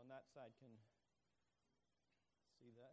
on that side can see that.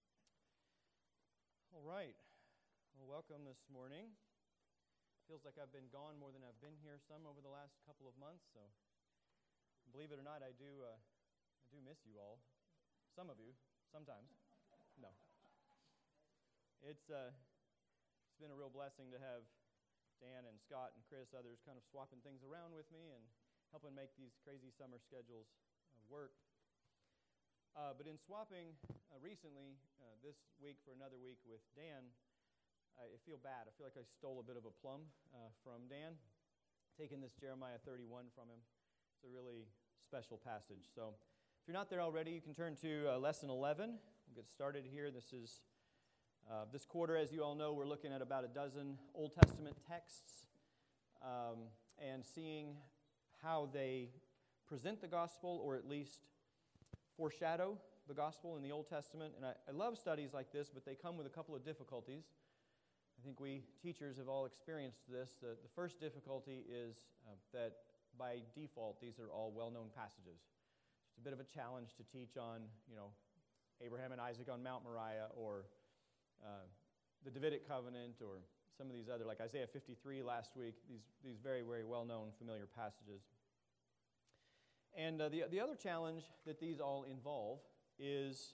All right. Well, welcome this morning. Feels like I've been gone more than I've been here some over the last couple of months, so believe it or not, I do miss you all. Some of you, sometimes. No. It's been a real blessing to have Dan and Scott and Chris, others kind of swapping things around with me and helping make these crazy summer schedules work. But in swapping recently, this week for another week with Dan, I feel bad. I feel like I stole a bit of a plum from Dan, taking this Jeremiah 31 from him. It's a really special passage. So if you're not there already, you can turn to Lesson 11. We'll get started here. This is this quarter, as you all know, we're looking at about a dozen Old Testament texts and seeing how they present the gospel, or at least foreshadow the gospel in the Old Testament. And I love studies like this, but they come with a couple of difficulties. I think we teachers have all experienced this. The first difficulty is that by default, these are all well-known passages. It's a bit of a challenge to teach on, Abraham and Isaac on Mount Moriah, or the Davidic covenant, or some of these other, like Isaiah 53 last week, these very, very well-known, familiar passages. And the other challenge that these all involve is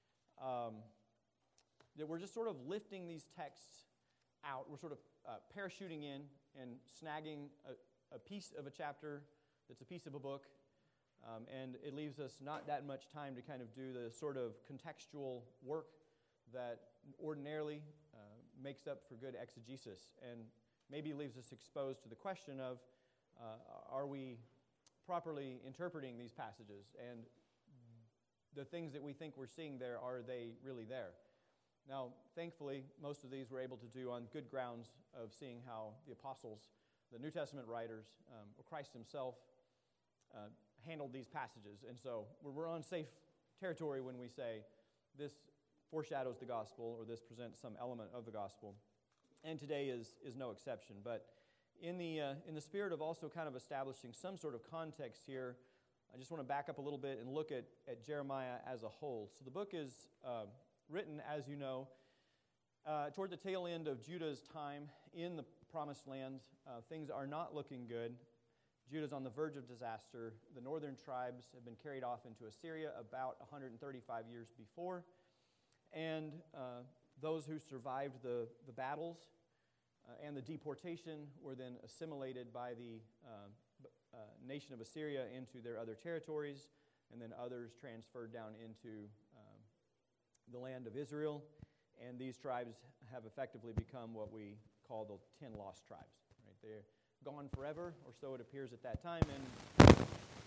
that we're just sort of lifting these texts out. We're sort of parachuting in and snagging a piece of a chapter that's a piece of a book, and it leaves us not that much time to kind of do the sort of contextual work that ordinarily makes up for good exegesis, and maybe leaves us exposed to the question of, are we properly interpreting these passages, and the things that we think we're seeing there, are they really there? Now, thankfully, most of these we're able to do on good grounds of seeing how the apostles, the New Testament writers, or Christ himself handled these passages. And so we're on safe territory when we say this foreshadows the gospel, or this presents some element of the gospel. And today is no exception. But in the spirit of also kind of establishing some sort of context here, I just want to back up a little bit and look at Jeremiah as a whole. So the book is written, as you know, toward the tail end of Judah's time in the Promised Land. Things are not looking good. Judah's on the verge of disaster. The northern tribes have been carried off into Assyria about 135 years before. And those who survived the battles and the deportation were then assimilated by the nation of Assyria into their other territories, and then others transferred down into the land of Israel. And these tribes have effectively become what we call the 10 lost tribes. Right? They're gone forever, or so it appears at that time, and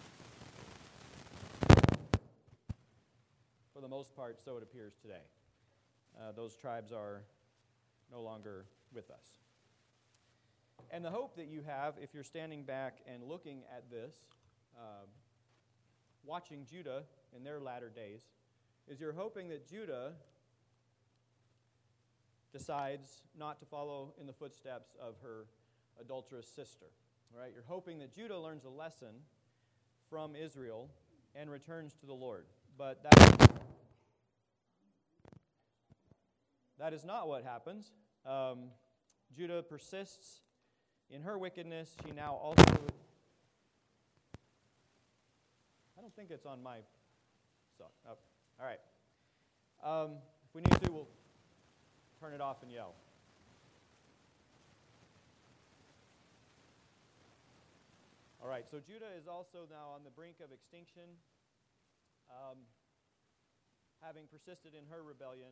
for the most part, so it appears today. Those tribes are no longer with us. And the hope that you have, if you're standing back and looking at this, watching Judah in their latter days, is you're hoping that Judah decides not to follow in the footsteps of her adulterous sister. All right? You're hoping that Judah learns a lesson from Israel and returns to the Lord. But that is not what happens. Judah persists in her wickedness. She now also... I don't think it's on my... all right. If we need to, we'll turn it off and yell. All right, so Judah is also now on the brink of extinction, having persisted in her rebellion,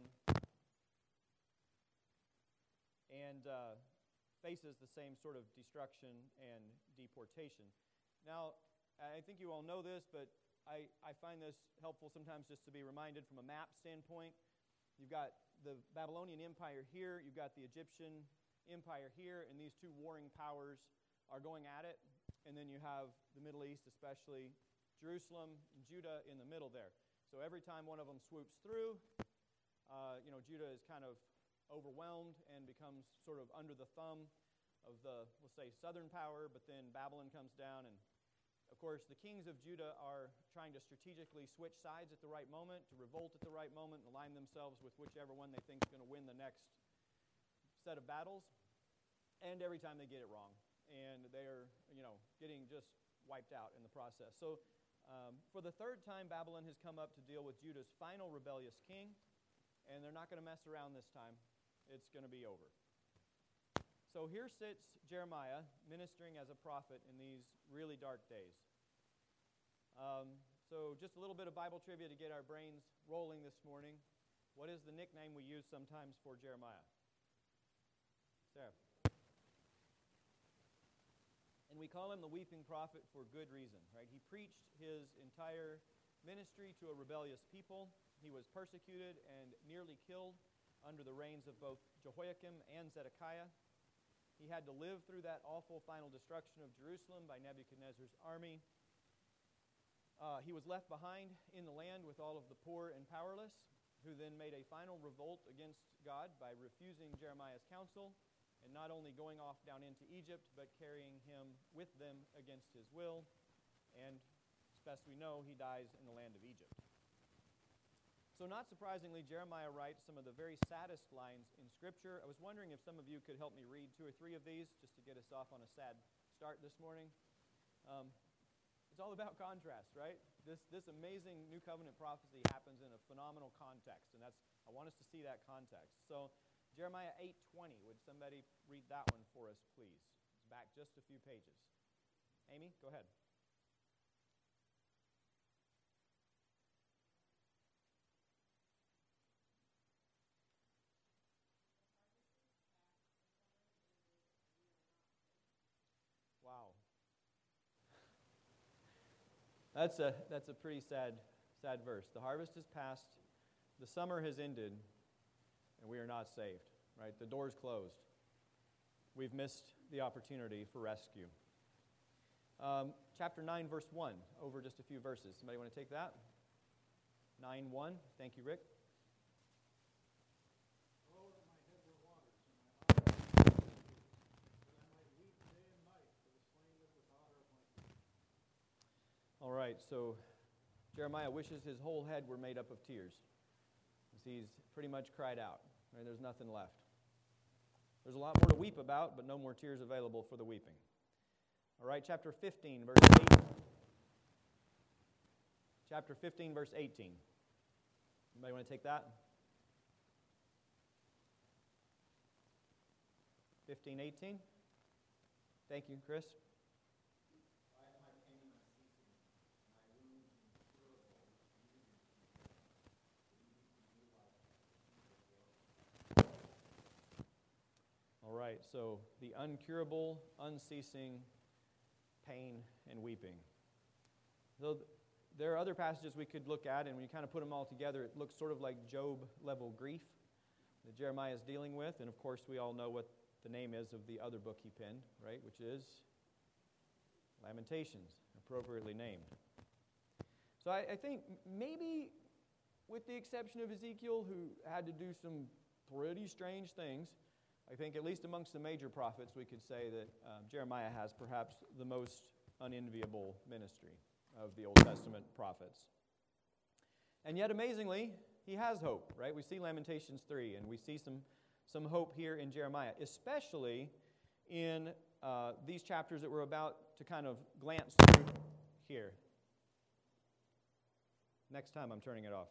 and faces the same sort of destruction and deportation. Now, I think you all know this, but I find this helpful sometimes just to be reminded from a map standpoint. You've got the Babylonian Empire here, you've got the Egyptian Empire here, and these two warring powers are going at it. And then you have the Middle East, especially Jerusalem and Judah in the middle there. So every time one of them swoops through, Judah is kind of overwhelmed and becomes sort of under the thumb of the, we'll say, southern power, but then Babylon comes down and Of course, the kings of Judah are trying to strategically switch sides at the right moment, to revolt at the right moment, and align themselves with whichever one they think is going to win the next set of battles. And every time they get it wrong. And they're, getting just wiped out in the process. So for the third time, Babylon has come up to deal with Judah's final rebellious king. And they're not going to mess around this time. It's going to be over. So here sits Jeremiah ministering as a prophet in these really dark days. So just a little bit of Bible trivia to get our brains rolling this morning. What is the nickname we use sometimes for Jeremiah? Sarah. And we call him the weeping prophet for good reason, right? He preached his entire ministry to a rebellious people. He was persecuted and nearly killed under the reigns of both Jehoiakim and Zedekiah. He had to live through that awful final destruction of Jerusalem by Nebuchadnezzar's army. He was left behind in the land with all of the poor and powerless, who then made a final revolt against God by refusing Jeremiah's counsel and not only going off down into Egypt, but carrying him with them against his will. And as best we know, he dies in the land of Egypt. So not surprisingly, Jeremiah writes some of the very saddest lines in Scripture. I was wondering if some of you could help me read 2 or 3 of these just to get us off on a sad start this morning. It's all about contrast, right? This amazing New Covenant prophecy happens in a phenomenal context, and I want us to see that context. So Jeremiah 8:20, would somebody read that one for us, please? It's back just a few pages. Amy, go ahead. Wow. That's a pretty sad verse. The harvest is past, the summer has ended, and we are not saved, right? The door's closed. We've missed the opportunity for rescue. Chapter 9, verse 1, over just a few verses. Somebody want to take that? 9:1. Thank you, Rick. All right, so Jeremiah wishes his whole head were made up of tears. He's pretty much cried out. Right? There's nothing left. There's a lot more to weep about, but no more tears available for the weeping. All right, chapter 15, verse 8. Chapter 15, verse 18. Anybody want to take that? 15:18. Thank you, Chris. All right, so the uncurable, unceasing pain and weeping. So there are other passages we could look at, and when you kind of put them all together, it looks sort of like Job-level grief that Jeremiah is dealing with. And of course, we all know what the name is of the other book he penned, right, which is Lamentations, appropriately named. So I think maybe, with the exception of Ezekiel, who had to do some pretty strange things, I think at least amongst the major prophets, we could say that Jeremiah has perhaps the most unenviable ministry of the Old Testament prophets. And yet, amazingly, he has hope, right? We see Lamentations 3, and we see some hope here in Jeremiah, especially in these chapters that we're about to kind of glance through here. Next time, I'm turning it off.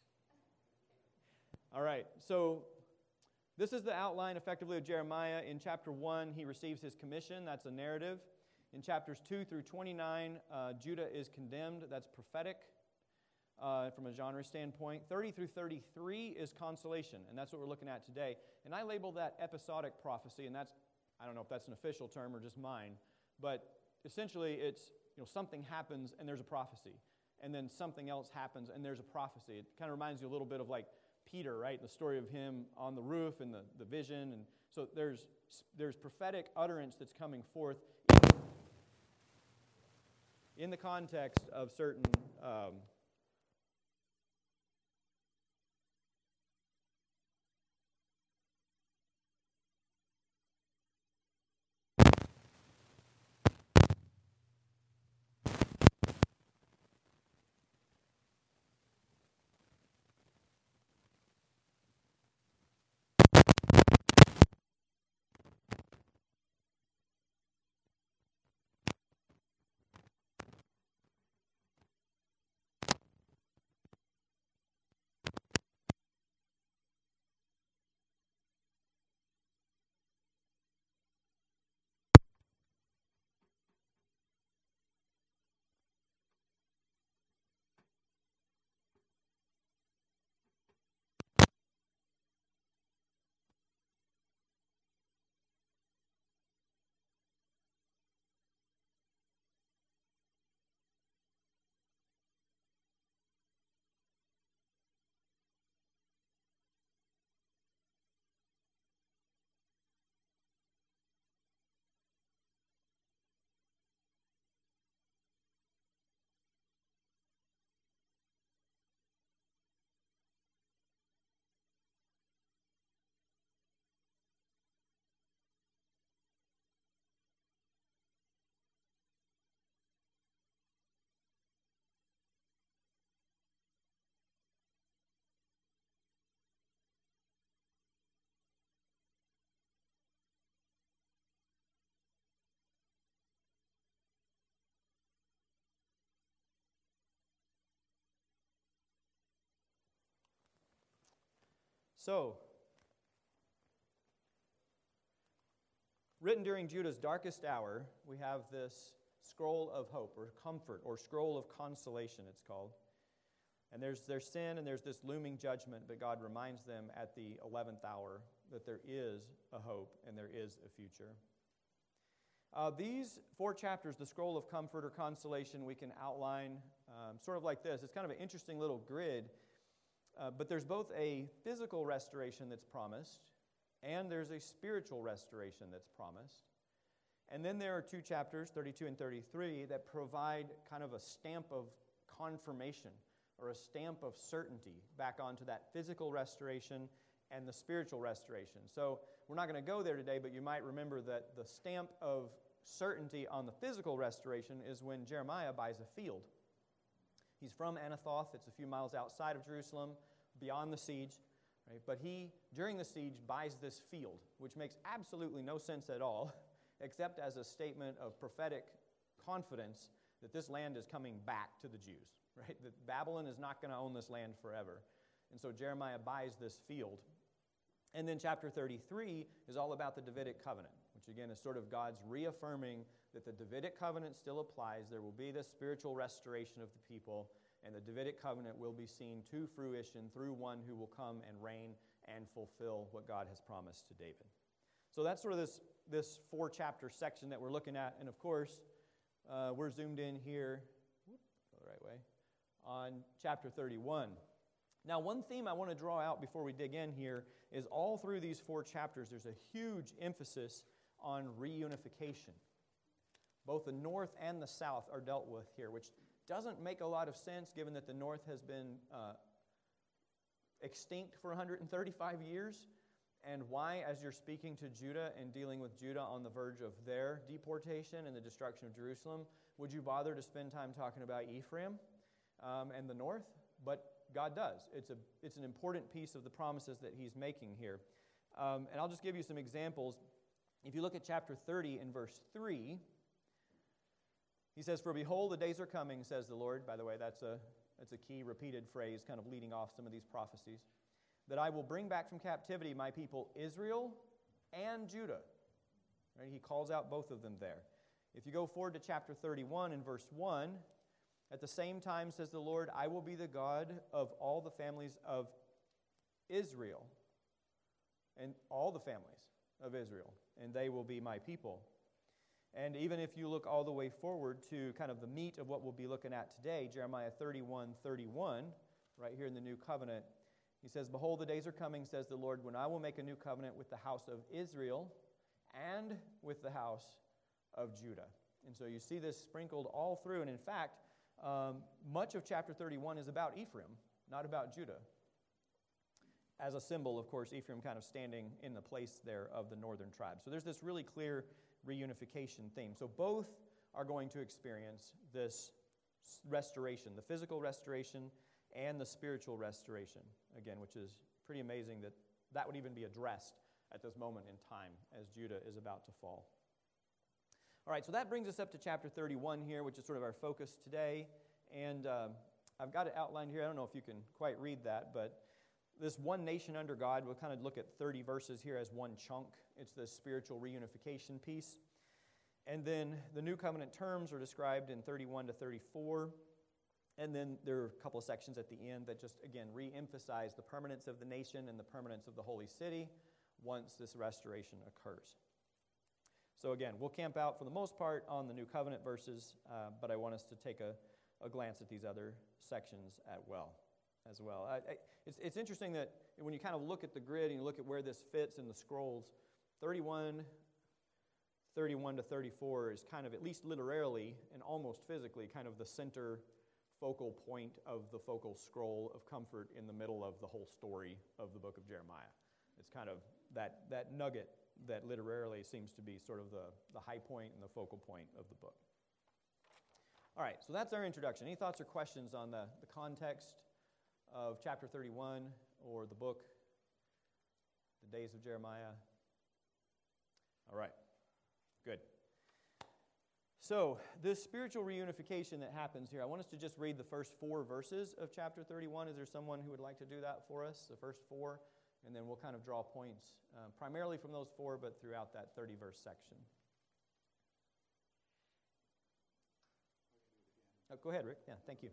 All right, so this is the outline, effectively, of Jeremiah. In chapter 1, he receives his commission. That's a narrative. In chapters 2 through 29, Judah is condemned. That's prophetic from a genre standpoint. 30 through 33 is consolation, and that's what we're looking at today. And I label that episodic prophecy, and that's, I don't know if that's an official term or just mine, but essentially it's, something happens and there's a prophecy, and then something else happens and there's a prophecy. It kind of reminds you a little bit of like Peter, right? The story of him on the roof and the vision. And so there's prophetic utterance that's coming forth in the context of certain So, written during Judah's darkest hour, we have this scroll of hope, or comfort, or scroll of consolation, it's called. And there's their sin, and there's this looming judgment, but God reminds them at the 11th hour that there is a hope and there is a future. These 4 chapters, the scroll of comfort or consolation, we can outline sort of like this. It's kind of an interesting little grid, but there's both a physical restoration that's promised, and there's a spiritual restoration that's promised. And then there are 2 chapters, 32 and 33, that provide kind of a stamp of confirmation or a stamp of certainty back onto that physical restoration and the spiritual restoration. So we're not going to go there today, but you might remember that the stamp of certainty on the physical restoration is when Jeremiah buys a field. He's from Anathoth. It's a few miles outside of Jerusalem, beyond the siege. Right? But he, during the siege, buys this field, which makes absolutely no sense at all, except as a statement of prophetic confidence that this land is coming back to the Jews. Right? That Babylon is not going to own this land forever. And so Jeremiah buys this field. And then chapter 33 is all about the Davidic covenant, which again is sort of God's reaffirming that the Davidic covenant still applies. There will be this spiritual restoration of the people, and the Davidic covenant will be seen to fruition through one who will come and reign and fulfill what God has promised to David. So that's sort of this 4-chapter section that we're looking at. And of course, we're zoomed in here, go the right way, on chapter 31. Now, one theme I want to draw out before we dig in here is all through these 4 chapters, there's a huge emphasis on reunification. Both the north and the south are dealt with here, which doesn't make a lot of sense given that the north has been extinct for 135 years. And why, as you're speaking to Judah and dealing with Judah on the verge of their deportation and the destruction of Jerusalem, would you bother to spend time talking about Ephraim and the north? But God does. It's an important piece of the promises that he's making here. And I'll just give you some examples. If you look at chapter 30 in verse 3, he says, "For behold, the days are coming, says the Lord." By the way, that's a key repeated phrase kind of leading off some of these prophecies. "That I will bring back from captivity my people Israel and Judah." Right? He calls out both of them there. If you go forward to chapter 31 in verse 1, "At the same time, says the Lord, I will be the God of all the families of Israel," and all the families of Israel, "and they will be my people." And even if you look all the way forward to kind of the meat of what we'll be looking at today, Jeremiah 31:31, right here in the New Covenant, he says, "Behold, the days are coming, says the Lord, when I will make a new covenant with the house of Israel and with the house of Judah." And so you see this sprinkled all through. And in fact, much of chapter 31 is about Ephraim, not about Judah. As a symbol, of course, Ephraim kind of standing in the place there of the northern tribe. So there's this really clear reunification theme. So both are going to experience this restoration, the physical restoration and the spiritual restoration, again, which is pretty amazing that that would even be addressed at this moment in time as Judah is about to fall. All right, so that brings us up to chapter 31 here, which is sort of our focus today. And I've got it outlined here. I don't know if you can quite read that, but this one nation under God, we'll kind of look at 30 verses here as one chunk. It's the spiritual reunification piece. And then the new covenant terms are described in 31 to 34. And then there are a couple of sections at the end that just, again, re-emphasize the permanence of the nation and the permanence of the holy city once this restoration occurs. So again, we'll camp out for the most part on the New Covenant verses, but I want us to take a glance at these other sections as well. It's interesting that when you kind of look at the grid and you look at where this fits in the scrolls, 31 to 34 is kind of, at least literally and almost physically, kind of the center focal point of the focal scroll of comfort in the middle of the whole story of the book of Jeremiah. It's kind of that nugget that literally seems to be sort of the high point and the focal point of the book. All right, so that's our introduction. Any thoughts or questions on the context of chapter 31 or the book, the days of Jeremiah? All right, good. So this spiritual reunification that happens here, I want us to just read the first 4 verses of chapter 31. Is there someone who would like to do that for us, the first 4? and then we'll kind of draw points primarily from those 4, but throughout that 30-verse section. Go ahead, Rick. Yeah, thank you.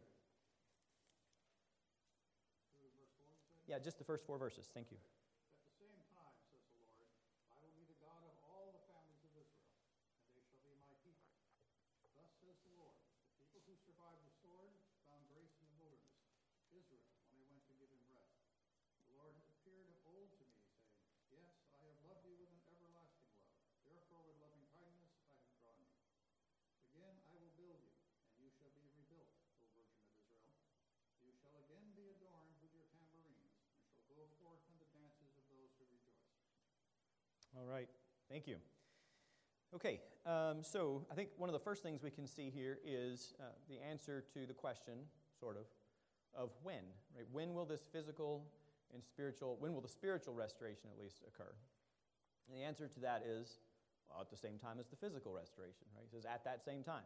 Yeah, just the first 4 verses. Thank you. At the same time, says the Lord, I will be the God of all the families of Israel, and they shall be my people. Thus says the Lord, the people who survived the sword found grace in the wilderness, Israel, when I went to give him rest. The Lord appeared of old to me, saying, yes, I have loved you with an everlasting love. Therefore, with loving kindness I have drawn you. Again I will build you, and you shall be rebuilt, O Virgin of Israel. You shall again be adorned with your tambourines, and shall go forth in the dances of those who rejoice. All right. Thank you. Okay, so I think one of the first things we can see here is the answer to the question, sort of when, right? When will this physical and spiritual, when will the spiritual restoration at least occur? And the answer to that is, well, at the same time as the physical restoration, right? It says at that same time,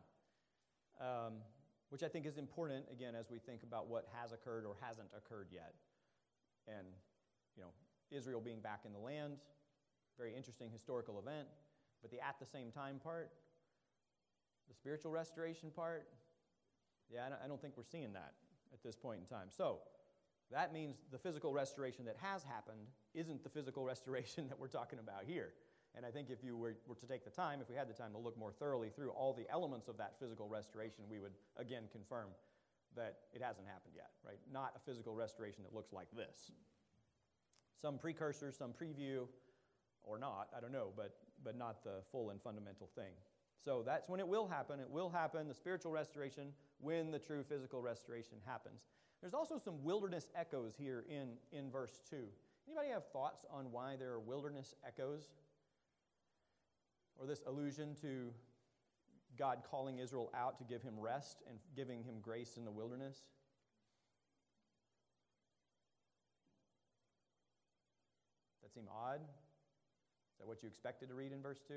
which I think is important, again, as we think about what has occurred or hasn't occurred yet. And, Israel being back in the land, very interesting historical event. But the at the same time part, the spiritual restoration part, yeah, I don't think we're seeing that at this point in time. So that means the physical restoration that has happened isn't the physical restoration that we're talking about here. And I think if you were to take the time, if we had the time to look more thoroughly through all the elements of that physical restoration, we would again confirm that it hasn't happened yet, right? Not a physical restoration that looks like this. Some precursor, some preview, or not, I don't know, but not the full and fundamental thing. So that's when it will happen. It will happen, the spiritual restoration, when the true physical restoration happens. There's also some wilderness echoes here in verse 2. Anybody have thoughts on why there are wilderness echoes? Or this allusion to God calling Israel out to give him rest and giving him grace in the wilderness? That seem odd? Is that what you expected to read in verse 2?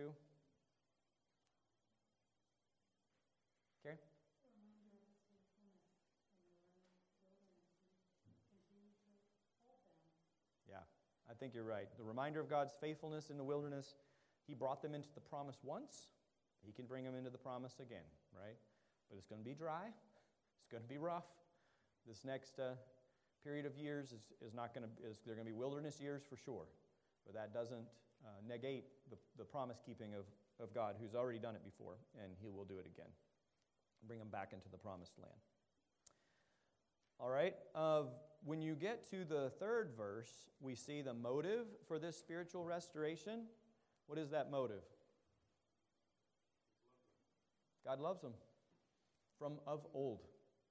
Okay? Yeah, I think you're right. The reminder of God's faithfulness in the wilderness. He brought them into the promise once. He can bring them into the promise again, right? But it's going to be dry. It's going to be rough. This next period of years they're going to be wilderness years for sure. But that doesn't negate the promise-keeping of God, who's already done it before, and he will do it again. Bring them back into the promised land. All right, when you get to the 3rd verse, we see the motive for this spiritual restoration. What is that motive? God loves them from of old.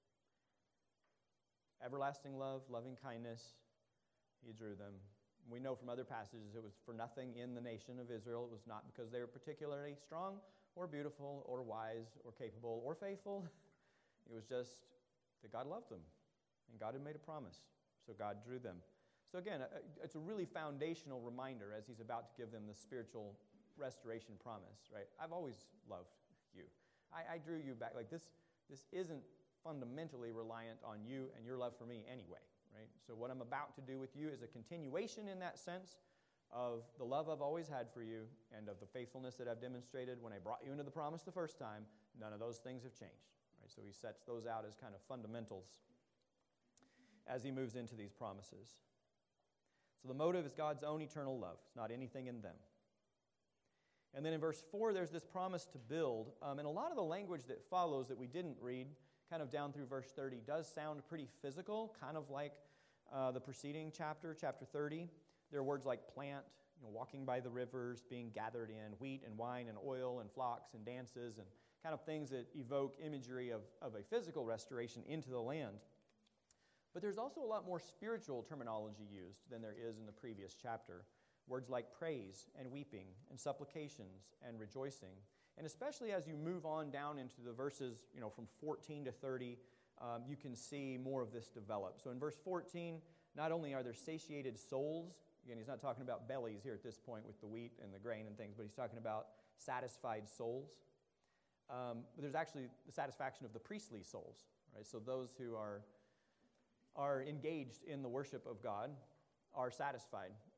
Everlasting love, loving kindness, he drew them. We know from other passages it was for nothing in the nation of Israel. It was not because they were particularly strong or beautiful or wise or capable or faithful. It was just that God loved them, and God had made a promise, so God drew them. So again, it's a really foundational reminder as he's about to give them the spiritual restoration promise, right? I've always loved you. I drew you back. Like this isn't fundamentally reliant on you and your love for me anyway, right? So what I'm about to do with you is a continuation in that sense of the love I've always had for you and of the faithfulness that I've demonstrated when I brought you into the promise the first time. None of those things have changed, right? So he sets those out as kind of fundamentals as he moves into these promises. So the motive is God's own eternal love. It's not anything in them. And then in verse 4, there's this promise to build. And a lot of the language that follows that we didn't read, kind of down through verse 30, does sound pretty physical, kind of like the preceding chapter 30. There are words like plant, walking by the rivers, being gathered in, wheat and wine and oil and flocks and dances, and kind of things that evoke imagery of a physical restoration into the land. But there's also a lot more spiritual terminology used than there is in the previous chapter. Words like praise and weeping and supplications and rejoicing. And especially as you move on down into the verses, from 14 to 30, you can see more of this develop. So in verse 14, not only are there satiated souls, again, he's not talking about bellies here at this point with the wheat and the grain and things, but he's talking about satisfied souls. But there's actually the satisfaction of the priestly souls, right? So those who are engaged in the worship of God are satisfied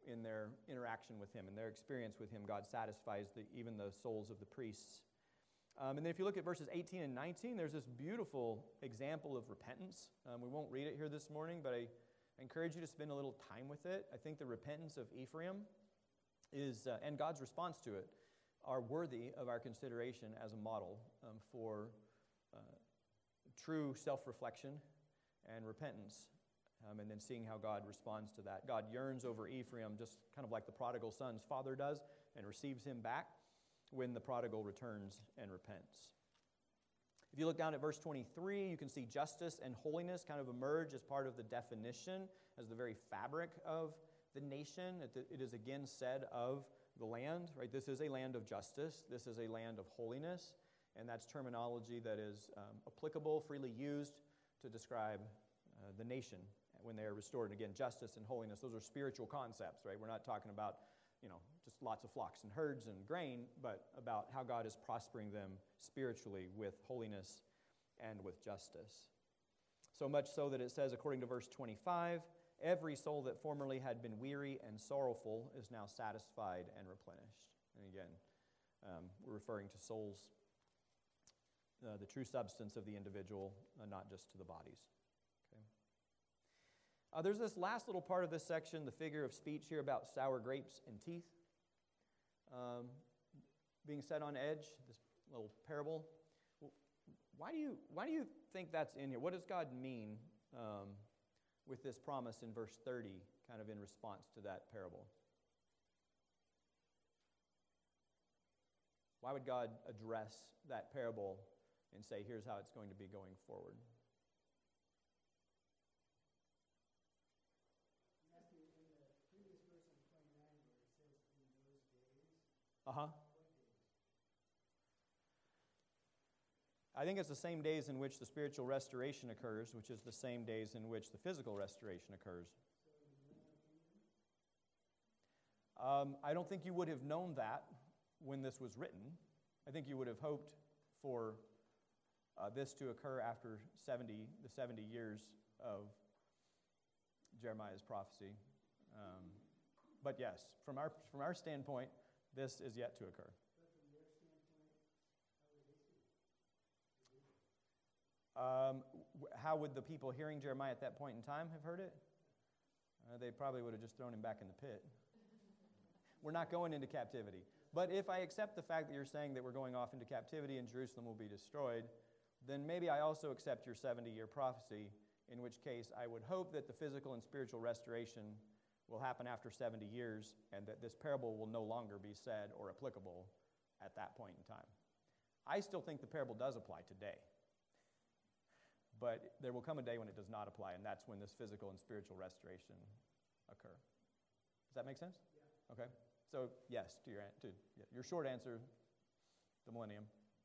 in their interaction with him, in their experience with him. God satisfies even the souls of the priests. And then if you look at verses 18 and 19, there's this beautiful example of repentance. We won't read it here this morning, but I encourage you to spend a little time with it. I think the repentance of Ephraim is, and God's response to it, are worthy of our consideration as a model for true self-reflection and repentance, and then seeing how God responds to that. God yearns over Ephraim just kind of like the prodigal son's father does, and receives him back when the prodigal returns and repents. If you look down at verse 23, you can see justice and holiness kind of emerge as part of the definition, as the very fabric of the nation. It is again said of the land, right? This is a land of justice. This is a land of holiness. And that's terminology that is applicable, freely used to describe the nation when they are restored. And again, justice and holiness, those are spiritual concepts, right? We're not talking about, just lots of flocks and herds and grain, but about how God is prospering them spiritually with holiness and with justice. So much so that it says, according to verse 25, every soul that formerly had been weary and sorrowful is now satisfied and replenished. And again, we're referring to souls, the true substance of the individual, not just to the bodies. Okay. There's this last little part of this section, the figure of speech here about sour grapes and teeth being set on edge, this little parable. Why do you think that's in here? What does God mean with this promise in verse 30, kind of in response to that parable? Why would God address that parable and say, here's how it's going to be going forward? Matthew, in the previous verse on 29 where it says, in those days, Uh-huh. what days? I think it's the same days in which the spiritual restoration occurs, which is the same days in which the physical restoration occurs. I don't think you would have known that when this was written. I think you would have hoped for this to occur after the 70 years of Jeremiah's prophecy. But yes, from our standpoint, this is yet to occur. But from their standpoint, how would they see it? How would the people hearing Jeremiah at that point in time have heard it? They probably would have just thrown him back in the pit. We're not going into captivity. But if I accept the fact that you're saying that we're going off into captivity and Jerusalem will be destroyed, then maybe I also accept your 70-year prophecy, in which case I would hope that the physical and spiritual restoration will happen after 70 years and that this parable will no longer be said or applicable at that point in time. I still think the parable does apply today. But there will come a day when it does not apply, and that's when this physical and spiritual restoration occur. Does that make sense? Yeah. Okay. So yes, to your short answer, the millennium.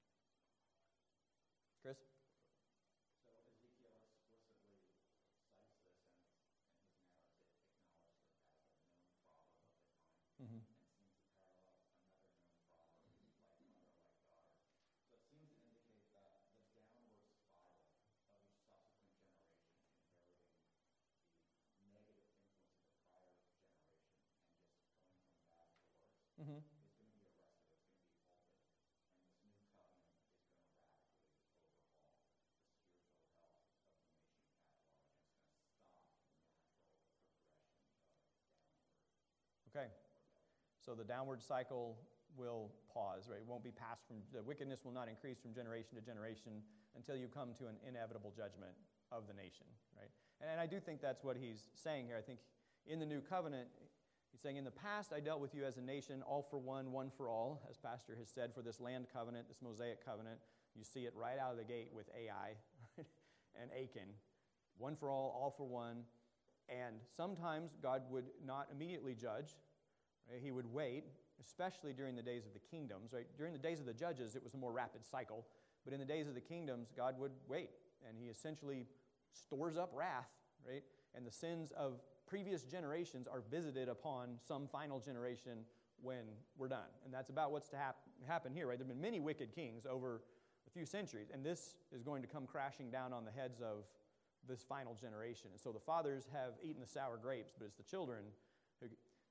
Chris? So Ezekiel explicitly cites this and his narrative acknowledged it as a known problem of the time Mm-hmm. and seems to parallel another known problem like mother, like daughter. So it seems to indicate that the downward spiral of each subsequent generation inheriting the negative influence of the prior generation and just going from bad to worse Mm-hmm. is going to be arrested, it's going to be halted, and this new covenant is going to radically overhaul the spiritual health of the nation at large, and it's going to stop the natural progression of downward. Okay. So the downward cycle will pause, right? It won't be passed the wickedness will not increase from generation to generation until you come to an inevitable judgment of the nation, right? And I do think that's what he's saying here. I think in the new covenant, he's saying, in the past, I dealt with you as a nation, all for one for all, as Pastor has said, for this land covenant, this Mosaic covenant. You see it right out of the gate with Ai and Achan. One for all for one. And sometimes God would not immediately judge. Right? He would wait, especially during the days of the kingdoms. Right? During the days of the judges, it was a more rapid cycle. But in the days of the kingdoms, God would wait. And he essentially stores up wrath, right? And the sins of previous generations are visited upon some final generation when we're done. And that's about what's to happen here, right? There have been many wicked kings over a few centuries, and this is going to come crashing down on the heads of this final generation. And so the fathers have eaten the sour grapes, but it's the children who...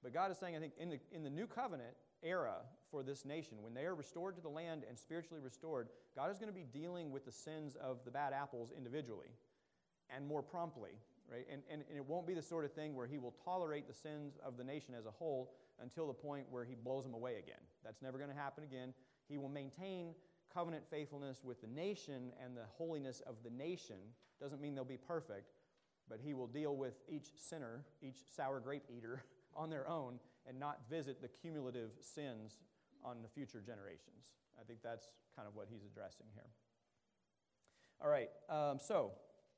But God is saying, I think, in the new covenant era for this nation, when they are restored to the land and spiritually restored, God is going to be dealing with the sins of the bad apples individually and more promptly, right? And it won't be the sort of thing where he will tolerate the sins of the nation as a whole until the point where he blows them away again. That's never going to happen again. He will maintain covenant faithfulness with the nation and the holiness of the nation. Doesn't mean they'll be perfect, but he will deal with each sinner, each sour grape eater on their own and not visit the cumulative sins on the future generations. I think that's kind of what he's addressing here. All right, so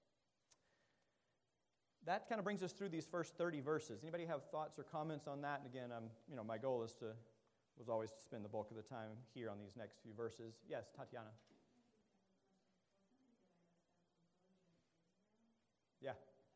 that kind of brings us through these first 30 verses. Anybody have thoughts or comments on that? And again, my goal was always to spend the bulk of the time here on these next few verses. Yes, Tatiana. Yeah.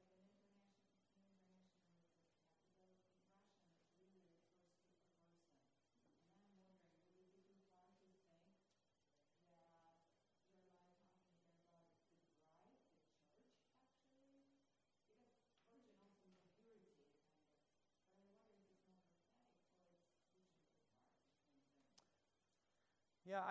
Yeah,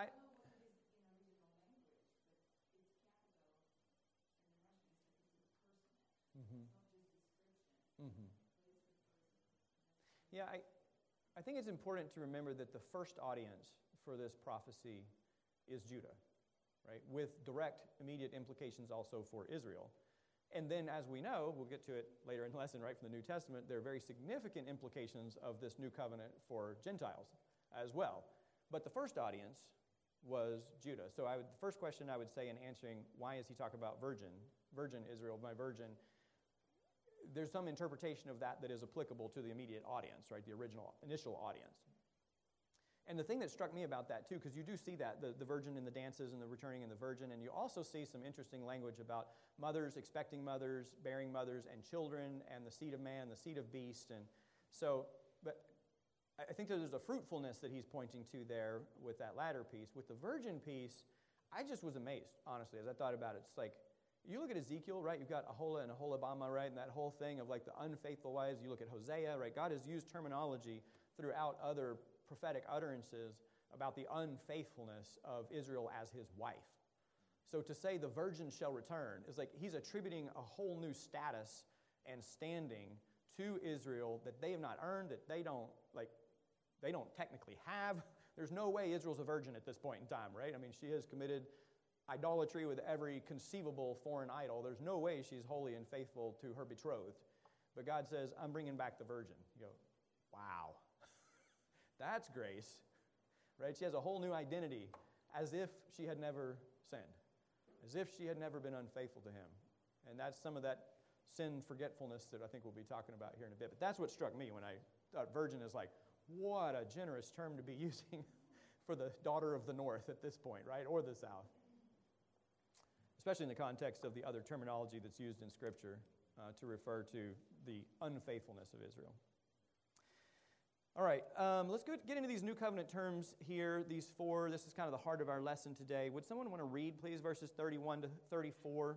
Yeah, I think it's important to remember that the first audience for this prophecy is Judah, right? With direct, immediate implications also for Israel. And then, as we know, we'll get to it later in the lesson, right, from the New Testament, there are very significant implications of this new covenant for Gentiles as well. But the first audience was Judah. So the first question I would say in answering why is he talking about virgin Israel, my virgin, there's some interpretation of that is applicable to the immediate audience, right, the initial audience. And the thing that struck me about that, too, because you do see that, the virgin in the dances and the returning in the virgin, and you also see some interesting language about mothers expecting mothers, bearing mothers and children, and the seed of man, the seed of beast. And so, but I think that there's a fruitfulness that he's pointing to there with that latter piece. With the virgin piece, I just was amazed, honestly, as I thought about it. It's like, you look at Ezekiel, right? You've got Aholah and Aholibamah, right? And that whole thing of like the unfaithful wives. You look at Hosea, right? God has used terminology throughout other prophetic utterances about the unfaithfulness of Israel as his wife. So to say the virgin shall return is like he's attributing a whole new status and standing to Israel that they have not earned, that they don't technically have. There's no way Israel's a virgin at this point in time, right? I mean, she has committed idolatry with every conceivable foreign idol. There's no way she's holy and faithful to her betrothed. But God says, I'm bringing back the virgin. You go, wow. That's grace, right? She has a whole new identity as if she had never sinned, as if she had never been unfaithful to him. And that's some of that sin forgetfulness that I think we'll be talking about here in a bit. But that's what struck me when I thought virgin is like, what a generous term to be using for the daughter of the north at this point, right? Or the south. Especially in the context of the other terminology that's used in Scripture to refer to the unfaithfulness of Israel. All right, let's get into these new covenant terms here, these four. This is kind of the heart of our lesson today. Would someone want to read, please, verses 31 to 34?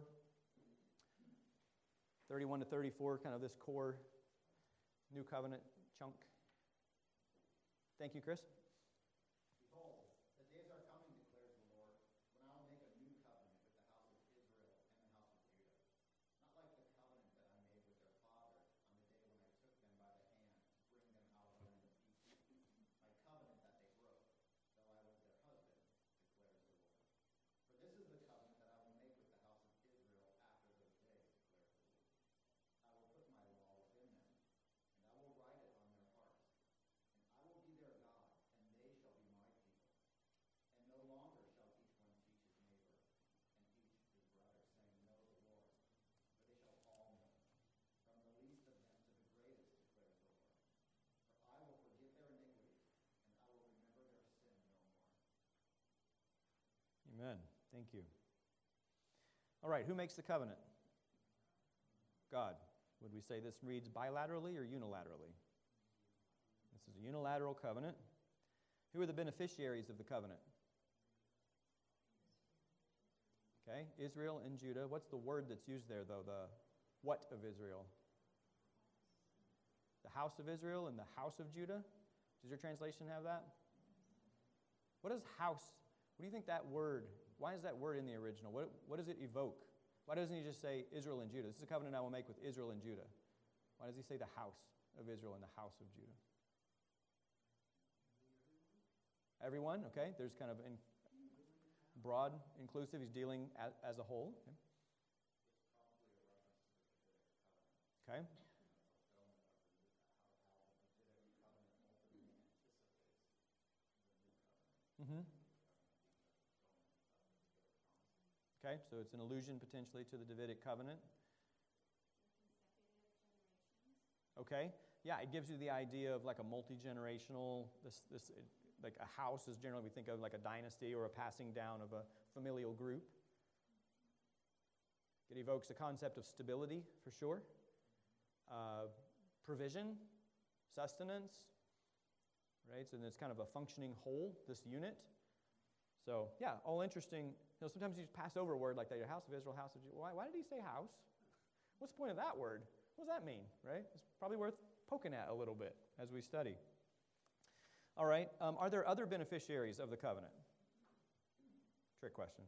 31 to 34, kind of this core new covenant chunk. Thank you, Chris. Behold, the days are coming, declares the Lord, when I will make a new covenant with the house of Israel and the house of Judah. Not like the covenant that I made with their fathers on the day when I took them by the hand to bring them out of the land of Egypt. My covenant that they broke, though I was their husband, declares the Lord. For this is the covenant that I will make with the house of Israel after those days, declares the Lord. I will put my law within them, and I will write it on their hearts. And I will be their God, and they shall be my people. And no longer shall each one teach his neighbor and each his brother, saying, Know the Lord, for they shall all know, from the least of them to the greatest, declares the Lord. For I will forgive their iniquities, and I will remember their sin no more. Amen. Thank you. All right, who makes the covenant? God. Would we say this reads bilaterally or unilaterally? This is a unilateral covenant. Who are the beneficiaries of the covenant? Okay, Israel and Judah. What's the word that's used there, though? The what of Israel? The house of Israel and the house of Judah. Does your translation have that? What does house, what do you think that word, why is that word in the original? What does it evoke? Why doesn't he just say Israel and Judah? This is a covenant I will make with Israel and Judah. Why does he say the house of Israel and the house of Judah? Everyone, okay. There's kind of broad, inclusive. He's dealing as a whole. Okay. Mm-hmm. Okay, so it's an allusion potentially to the Davidic covenant. Okay, yeah, it gives you the idea of like a multi-generational, like a house is generally we think of like a dynasty or a passing down of a familial group. It evokes the concept of stability for sure, provision, sustenance, right? So it's kind of a functioning whole, this unit. So yeah, all interesting. Sometimes you just pass over a word like that, your house of Israel, house of Judah. Why did he say house? What's the point of that word? What does that mean, right? It's probably worth poking at a little bit as we study. All right, are there other beneficiaries of the covenant? Trick question.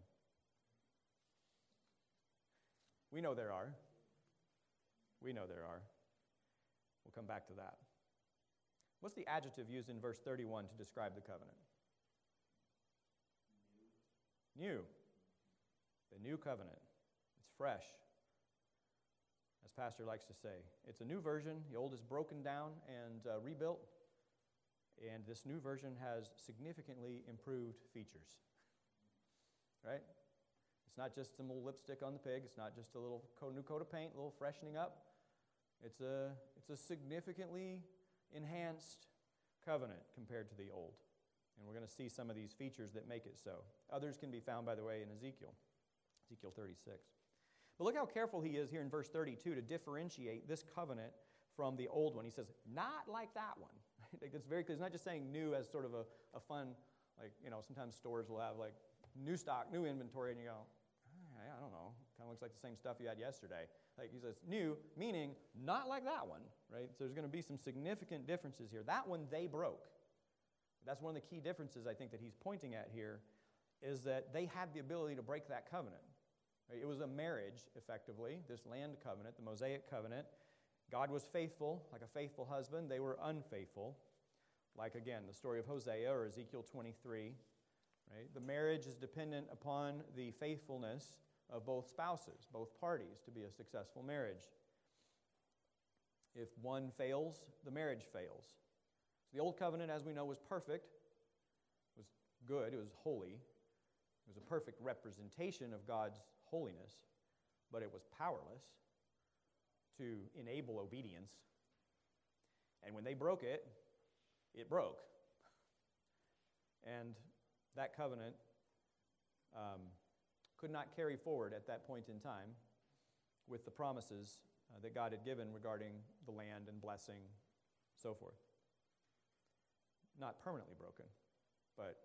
We know there are. We know there are. We'll come back to that. What's the adjective used in verse 31 to describe the covenant? New. The new covenant. It's fresh. As Pastor likes to say, it's a new version. The old is broken down and rebuilt. And this new version has significantly improved features. Right? It's not just some little lipstick on the pig. It's not just a little new coat of paint, a little freshening up. It's a significantly enhanced covenant compared to the old. And we're going to see some of these features that make it so. Others can be found, by the way, in Ezekiel 36. But look how careful he is here in verse 32 to differentiate this covenant from the old one. He says, not like that one. It's very clear. It's not just saying new as sort of a fun, like, sometimes stores will have like new stock, new inventory, and you go, I don't know, kind of looks like the same stuff you had yesterday. Like he says, new, meaning not like that one, right? So there's going to be some significant differences here. That one they broke. That's one of the key differences I think that he's pointing at here, is that they had the ability to break that covenant. Right? It was a marriage, effectively, this land covenant, the Mosaic covenant. God was faithful, like a faithful husband. They were unfaithful, like, again, the story of Hosea or Ezekiel 23. Right? The marriage is dependent upon the faithfulness of both spouses, both parties, to be a successful marriage. If one fails, the marriage fails. So the old covenant, as we know, was perfect, was good, it was holy. It was a perfect representation of God's holiness, but it was powerless to enable obedience. And when they broke it, it broke. And that covenant could not carry forward at that point in time with the promises that God had given regarding the land and blessing, so forth. Not permanently broken, but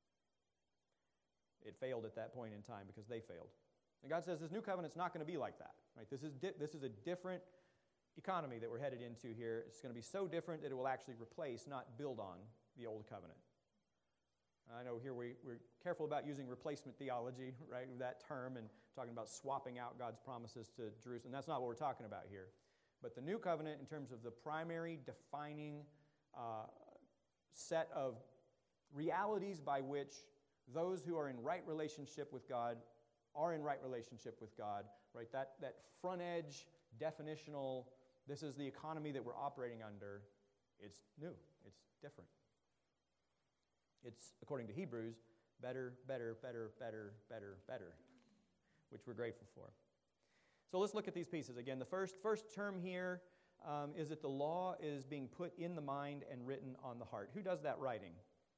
it failed at that point in time because they failed. And God says this new covenant's not going to be like that. Right? This is a different economy that we're headed into here. It's going to be so different that it will actually replace, not build on, the old covenant. I know here we're careful about using replacement theology, right, that term, and talking about swapping out God's promises to Jerusalem. That's not what we're talking about here. But the new covenant, in terms of the primary defining set of realities by which those who are in right relationship with God are in right relationship with God, right? That front edge definitional, this is the economy that we're operating under, it's new, it's different. It's, according to Hebrews, better, which we're grateful for. So let's look at these pieces. Again, the first term here is that the law is being put in the mind and written on the heart. Who does that writing?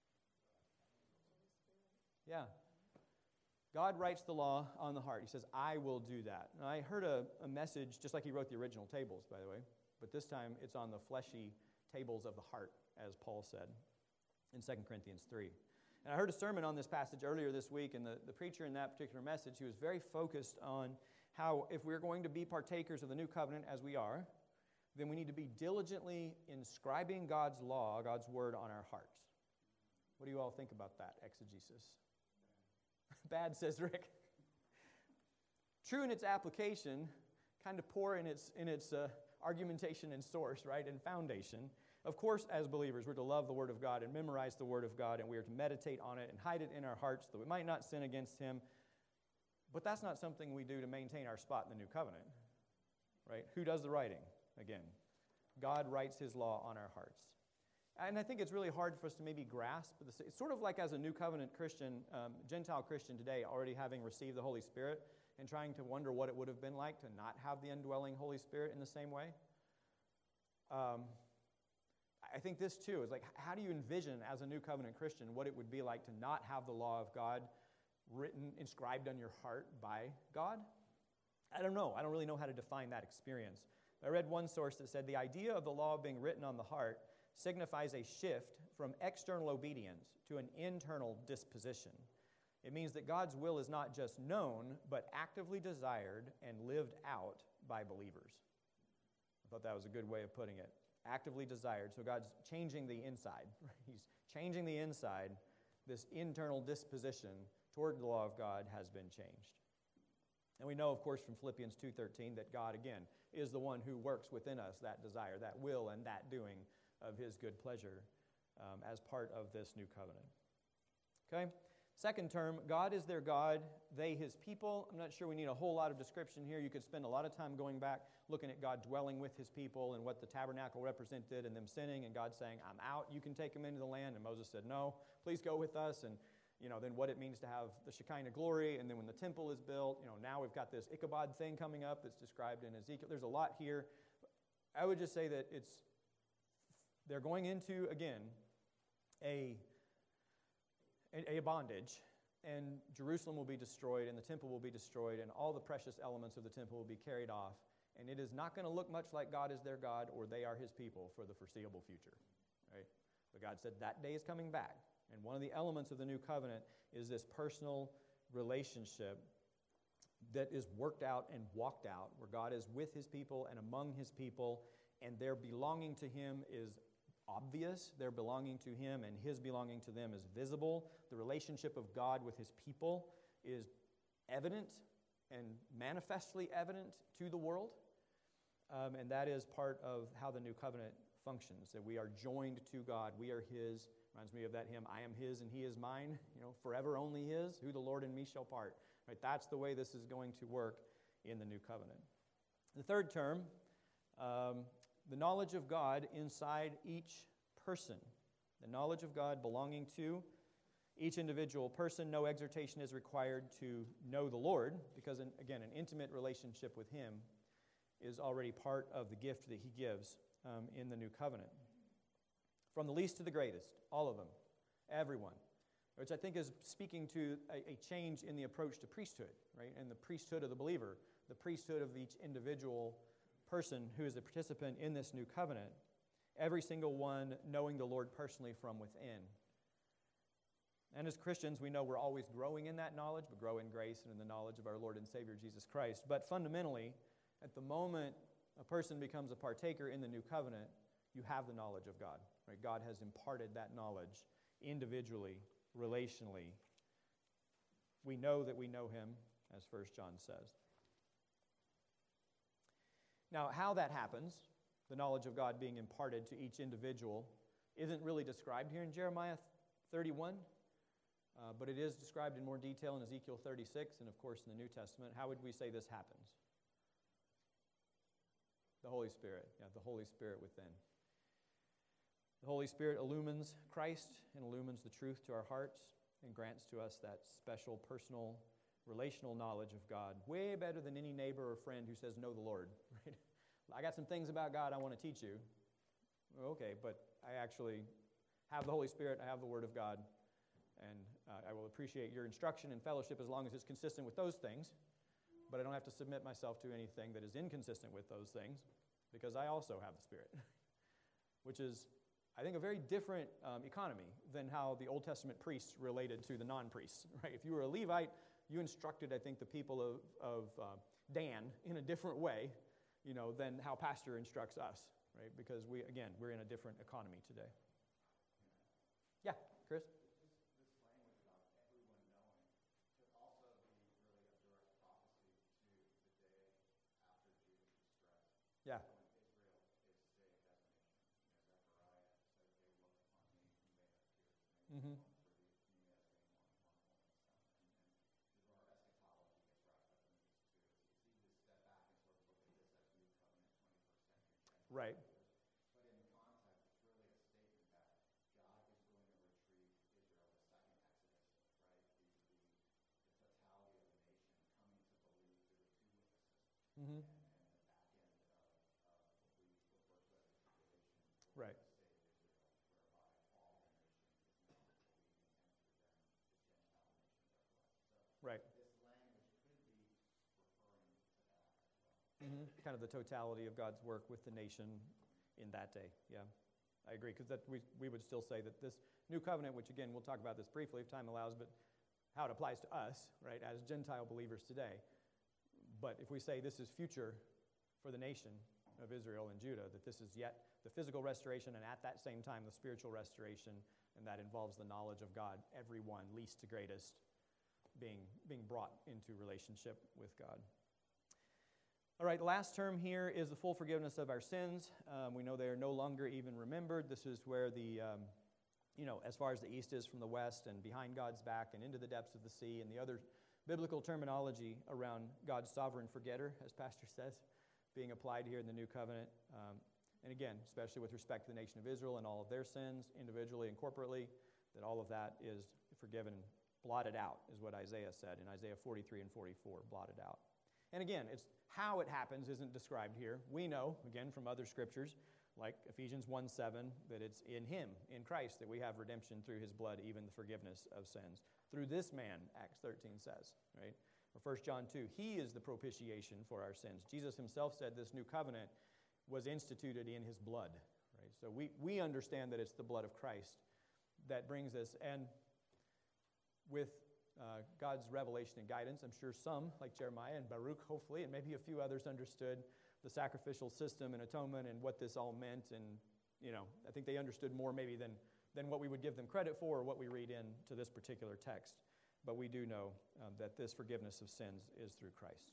Yeah. God writes the law on the heart. He says, I will do that. And I heard a message, just like he wrote the original tables, by the way, but this time it's on the fleshy tables of the heart, as Paul said in 2 Corinthians 3. And I heard a sermon on this passage earlier this week, and the preacher in that particular message, he was very focused on how if we're going to be partakers of the new covenant as we are, then we need to be diligently inscribing God's law, God's word, on our hearts. What do you all think about that exegesis? Bad, says Rick. True in its application, kind of poor in its argumentation and source, right, and foundation. Of course, as believers, we're to love the Word of God and memorize the Word of God, and we are to meditate on it and hide it in our hearts that we might not sin against Him. But that's not something we do to maintain our spot in the new covenant, right? Who does the writing? Again, God writes His law on our hearts. And I think it's really hard for us to maybe grasp this. It's sort of like as a new covenant Christian, Gentile Christian today, already having received the Holy Spirit and trying to wonder what it would have been like to not have the indwelling Holy Spirit in the same way. I think this too is like, how do you envision as a new covenant Christian what it would be like to not have the law of God written, inscribed on your heart by God? I don't know. I don't really know how to define that experience. I read one source that said the idea of the law being written on the heart signifies a shift from external obedience to an internal disposition. It means that God's will is not just known, but actively desired and lived out by believers. I thought that was a good way of putting it. Actively desired. So God's changing the inside. He's changing the inside. This internal disposition toward the law of God has been changed. And we know, of course, from Philippians 2:13 that God, again, is the one who works within us that desire, that will, and that doing of His good pleasure as part of this new covenant. Okay? Second term, God is their God, they His people. I'm not sure we need a whole lot of description here. You could spend a lot of time going back, looking at God dwelling with His people and what the tabernacle represented and them sinning and God saying, I'm out, you can take them into the land. And Moses said, no, please go with us. And then what it means to have the Shekinah glory. And then when the temple is built, now we've got this Ichabod thing coming up that's described in Ezekiel. There's a lot here. I would just say that they're going into, again, a bondage, and Jerusalem will be destroyed, and the temple will be destroyed, and all the precious elements of the temple will be carried off, and it is not going to look much like God is their God or they are His people for the foreseeable future, right? But God said that day is coming back, and one of the elements of the new covenant is this personal relationship that is worked out and walked out, where God is with His people and among His people, and their belonging to Him is obvious. Their belonging to Him and His belonging to them is visible. The relationship of God with His people is evident and manifestly evident to the world. And that is part of how the new covenant functions, that we are joined to God. We are His. Reminds me of that hymn, I am His and He is mine. Forever only His, who the Lord and me shall part. Right? That's the way this is going to work in the new covenant. The third term, the knowledge of God inside each person. The knowledge of God belonging to each individual person. No exhortation is required to know the Lord because, again, an intimate relationship with Him is already part of the gift that He gives in the new covenant. From the least to the greatest, all of them, everyone, which I think is speaking to a change in the approach to priesthood, right? And the priesthood of the believer, the priesthood of each individual person who is a participant in this new covenant, every single one knowing the Lord personally from within. And as Christians, we know we're always growing in that knowledge, but grow in grace and in the knowledge of our Lord and Savior Jesus Christ. But fundamentally, at the moment a person becomes a partaker in the new covenant, you have the knowledge of God. Right? God has imparted that knowledge individually, relationally. We know that we know Him, as 1 John says. Now, how that happens, the knowledge of God being imparted to each individual, isn't really described here in Jeremiah 31, but it is described in more detail in Ezekiel 36 and, of course, in the New Testament. How would we say this happens? The Holy Spirit. Yeah, the Holy Spirit within. The Holy Spirit illumines Christ and illumines the truth to our hearts and grants to us that special, personal, relational knowledge of God, way better than any neighbor or friend who says, know the Lord. Right? I got some things about God I want to teach you. Okay, but I actually have the Holy Spirit, I have the Word of God, and I will appreciate your instruction and fellowship as long as it's consistent with those things, but I don't have to submit myself to anything that is inconsistent with those things, because I also have the Spirit, which is, I think, a very different economy than how the Old Testament priests related to the non-priests. Right? If you were a Levite, you instructed, I think, the people of Dan in a different way than how pastor instructs us, right? Because we're in a different economy today. Yeah, Chris? This language about everyone knowing could also be really a direct prophecy to the day after Judah's distress. Yeah. When Israel is saved as a nation. Zechariah says, they look upon me whom they have pierced. And they Mm-hmm. mourn for me as they mourn one woman's son. And our eschatology gets wrapped up in these two. It's easy to step back and sort of look at this as New Covenant 21st century Gentile. Right. But in context, it's really a statement that God is going to retrieve Israel, the second Exodus, right? The totality of the nation coming to believe through the two witnesses. Mm-hmm. And the back end of what we refer to as the tribulation. Right. Save Israel, whereby all the nation is now believing, and through them, the Gentile nations are blessed. So Right. this language could be referring to that as well. Mm-hmm. Kind of the totality of God's work with the nation in that day. Yeah, I agree, because we would still say that this new covenant, which again, we'll talk about this briefly if time allows, but how it applies to us, right, as Gentile believers today. But if we say this is future for the nation of Israel and Judah, that this is yet the physical restoration and at that same time the spiritual restoration, and that involves the knowledge of God, everyone, least to greatest, being brought into relationship with God. All right, the last term here is the full forgiveness of our sins. We know they are no longer even remembered. This is where as far as the east is from the west, and behind God's back and into the depths of the sea, and the other biblical terminology around God's sovereign forgetter, as Pastor says, being applied here in the new covenant. And again, especially with respect to the nation of Israel and all of their sins, individually and corporately, that all of that is forgiven and blotted out, is what Isaiah said in Isaiah 43 and 44, blotted out. And again, it's how it happens isn't described here. We know, again, from other scriptures, like Ephesians 1:7, that it's in Him, in Christ, that we have redemption through His blood, even the forgiveness of sins. Through this man, Acts 13 says, right? Or 1 John 2, He is the propitiation for our sins. Jesus Himself said this new covenant was instituted in His blood, right? So we understand that it's the blood of Christ that brings us, and with God's revelation and guidance, I'm sure some, like Jeremiah and Baruch, hopefully, and maybe a few others understood the sacrificial system and atonement and what this all meant, and I think they understood more maybe than what we would give them credit for or what we read into this particular text. But we do know that this forgiveness of sins is through Christ.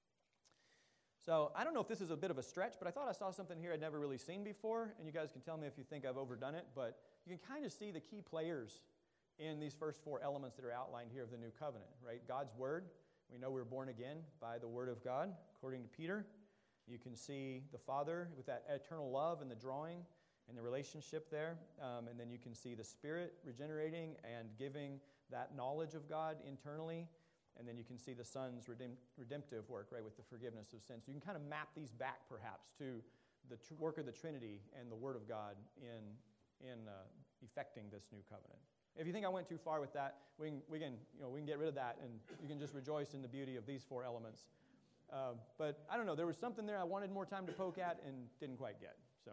So I don't know if this is a bit of a stretch, but I thought I saw something here I'd never really seen before, and you guys can tell me if you think I've overdone it, but you can kind of see the key players in these first four elements that are outlined here of the new covenant, right? God's word. We know we're born again by the word of God, according to Peter. You can see the Father with that eternal love and the drawing and the relationship there. And then you can see the Spirit regenerating and giving that knowledge of God internally. And then you can see the Son's redemptive work, right, with the forgiveness of sins. So you can kind of map these back, perhaps, to the work of the Trinity and the Word of God in effecting this new covenant. If you think I went too far with that, we can get rid of that, and you can just rejoice in the beauty of these four elements. But I don't know, there was something there I wanted more time to poke at and didn't quite get. So,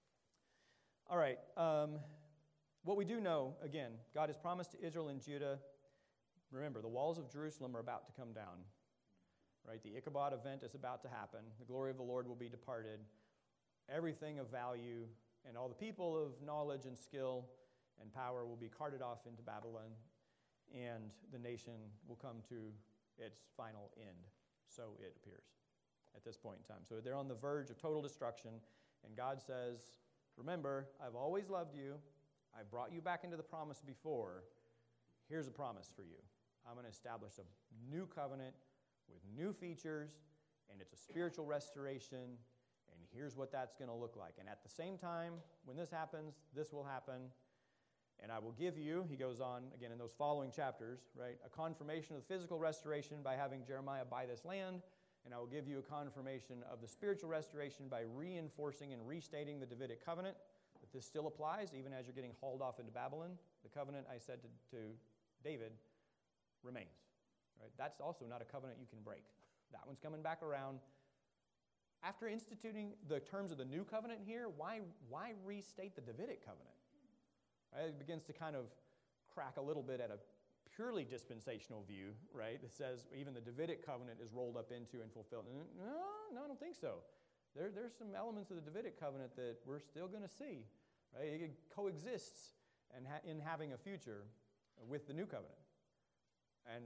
all right. What we do know, again, God has promised to Israel and Judah. Remember, the walls of Jerusalem are about to come down. Right? The Ichabod event is about to happen. The glory of the Lord will be departed. Everything of value and all the people of knowledge and skill and power will be carted off into Babylon, and the nation will come to its final end. So it appears at this point in time. So they're on the verge of total destruction, and God says, remember, I've always loved you. I've brought you back into the promise before. Here's a promise for you. I'm going to establish a new covenant with new features, and it's a spiritual restoration, and here's what that's going to look like. And at the same time, when this happens, this will happen. And I will give you, he goes on again in those following chapters, right, a confirmation of the physical restoration by having Jeremiah buy this land, and I will give you a confirmation of the spiritual restoration by reinforcing and restating the Davidic covenant, that this still applies even as you're getting hauled off into Babylon. The covenant I said to David remains. Right? That's also not a covenant you can break. That one's coming back around. After instituting the terms of the new covenant here, why restate the Davidic covenant? Right? It begins to kind of crack a little bit at a purely dispensational view, right? That says even the Davidic covenant is rolled up into and fulfilled. No, I don't think so. there's some elements of the Davidic covenant that we're still going to see, right? It coexists in having a future with the new covenant. And,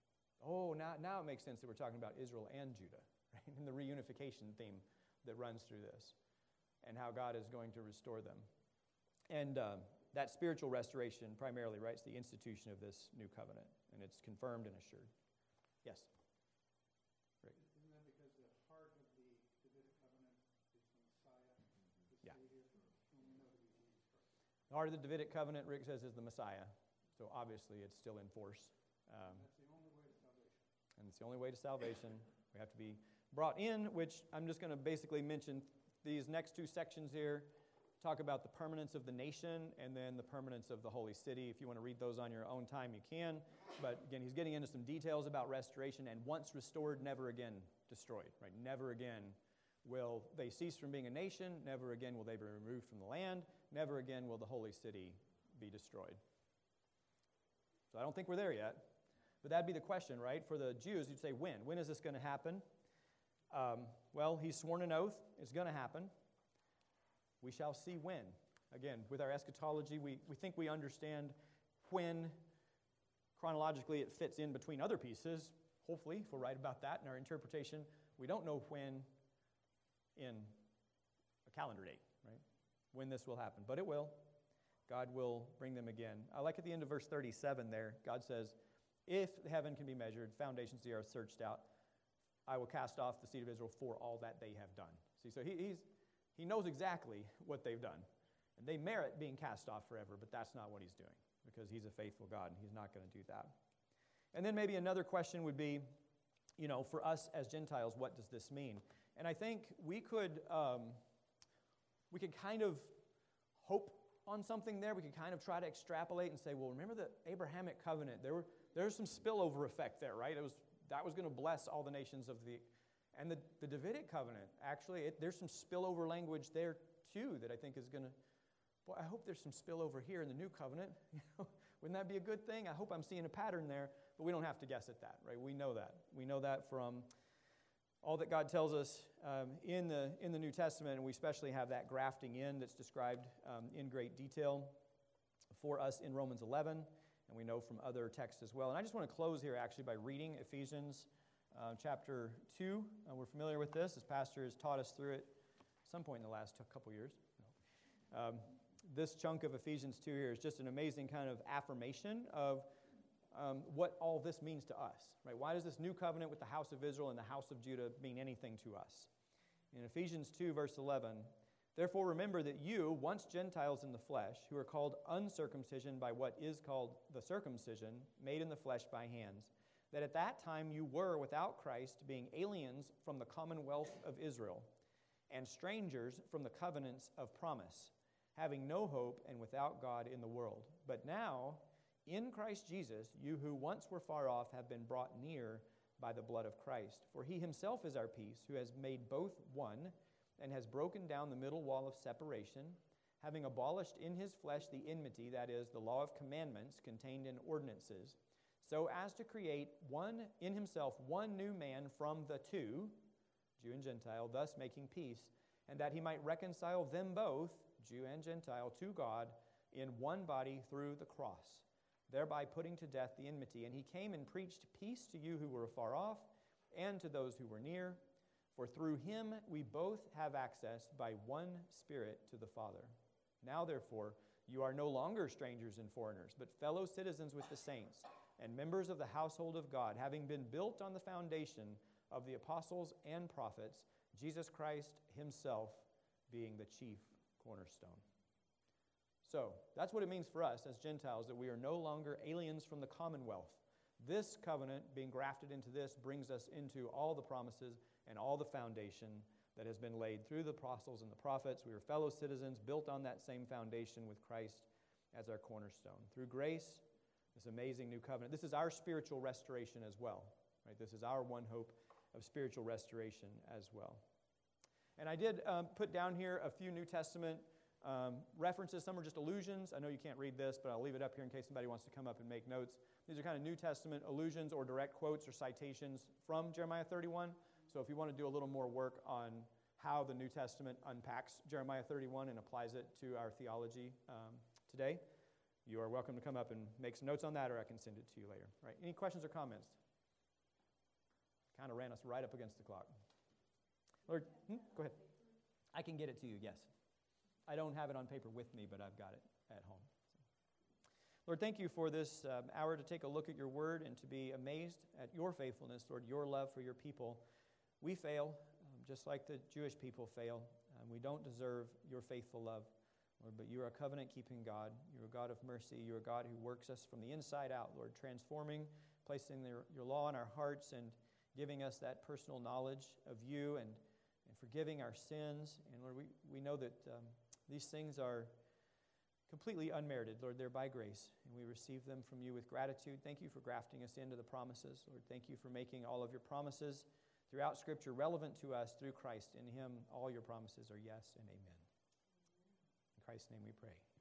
now it makes sense that we're talking about Israel and Judah, right? And the reunification theme that runs through this, and how God is going to restore them. And that spiritual restoration primarily, right, is the institution of this new covenant, and it's confirmed and assured. Yes? Great. Isn't that because the heart of the Davidic covenant is the Messiah, the Yeah. Savior, whom we know to be Jesus Christ? The heart of the Davidic covenant, Rick says, is the Messiah. So obviously it's still in force. That's the only way to salvation. And it's the only way to salvation. We have to be brought in, which I'm just going to basically mention these next two sections here. Talk about the permanence of the nation and then the permanence of the holy city. If you want to read those on your own time, you can. But again, he's getting into some details about restoration, and once restored, never again destroyed. Right? Never again will they cease from being a nation. Never again will they be removed from the land. Never again will the holy city be destroyed. So I don't think we're there yet. But that'd be the question, right? For the Jews, you'd say, when? When is this going to happen? Well, he's sworn an oath. It's going to happen. We shall see when. Again, with our eschatology, we think we understand when chronologically it fits in between other pieces. Hopefully, if we're right about that in our interpretation. We don't know when in a calendar date, right? When this will happen. But it will. God will bring them again. I like at the end of verse 37 there, God says, if heaven can be measured, foundations of the earth searched out, I will cast off the seed of Israel for all that they have done. See, so he knows exactly what they've done. And they merit being cast off forever, but that's not what he's doing, because he's a faithful God, and he's not going to do that. And then maybe another question would be, for us as Gentiles, what does this mean? And I think we could kind of hope on something there. We could kind of try to extrapolate and say, well, remember the Abrahamic covenant? There's some spillover effect there, right? That was going to bless all the nations of the... And the Davidic covenant, actually, there's some spillover language there, too, that I think is going to... Boy, I hope there's some spillover here in the new covenant. Wouldn't that be a good thing? I hope I'm seeing a pattern there, but we don't have to guess at that, right? We know that. We know that from all that God tells us in the New Testament, and we especially have that grafting in that's described in great detail for us in Romans 11, and we know from other texts as well. And I just want to close here, actually, by reading Ephesians chapter 2. We're familiar with this, as Pastor has taught us through it at some point in the last couple years. This chunk of Ephesians 2 here is just an amazing kind of affirmation of what all this means to us. Right? Why does this new covenant with the house of Israel and the house of Judah mean anything to us? In Ephesians 2, verse 11, therefore remember that you, once Gentiles in the flesh, who are called uncircumcision by what is called the circumcision, made in the flesh by hands, that at that time you were without Christ, being aliens from the commonwealth of Israel, and strangers from the covenants of promise, having no hope and without God in the world. But now, in Christ Jesus, you who once were far off have been brought near by the blood of Christ. For he himself is our peace, who has made both one, and has broken down the middle wall of separation, having abolished in his flesh the enmity, that is, the law of commandments contained in ordinances, so as to create in himself one new man from the two, Jew and Gentile, thus making peace, and that he might reconcile them both, Jew and Gentile, to God in one body through the cross, thereby putting to death the enmity. And he came and preached peace to you who were afar off and to those who were near, for through him we both have access by one Spirit to the Father. Now, therefore, you are no longer strangers and foreigners, but fellow citizens with the saints and members of the household of God, having been built on the foundation of the apostles and prophets, Jesus Christ himself being the chief cornerstone. So, that's what it means for us as Gentiles, that we are no longer aliens from the commonwealth. This covenant, being grafted into this, brings us into all the promises and all the foundation that has been laid through the apostles and the prophets. We are fellow citizens built on that same foundation with Christ as our cornerstone. Through grace, this amazing new covenant. This is our spiritual restoration as well. Right? This is our one hope of spiritual restoration as well. And I did put down here a few New Testament references. Some are just allusions. I know you can't read this, but I'll leave it up here in case somebody wants to come up and make notes. These are kind of New Testament allusions or direct quotes or citations from Jeremiah 31. So if you want to do a little more work on how the New Testament unpacks Jeremiah 31 and applies it to our theology today, you are welcome to come up and make some notes on that, or I can send it to you later. All right, any questions or comments? Kind of ran us right up against the clock. Lord, go ahead. I can get it to you, yes. I don't have it on paper with me, but I've got it at home. Lord, thank you for this hour to take a look at your word and to be amazed at your faithfulness, Lord, your love for your people. We fail, just like the Jewish people fail. We don't deserve your faithful love, Lord, but you are a covenant-keeping God. You're a God of mercy. You're a God who works us from the inside out, Lord, transforming, placing your law in our hearts and giving us that personal knowledge of you and forgiving our sins. And Lord, we know that these things are completely unmerited. Lord, they're by grace, and we receive them from you with gratitude. Thank you for grafting us into the promises. Lord, thank you for making all of your promises throughout Scripture relevant to us through Christ. In him, all your promises are yes and amen. In Christ's name we pray.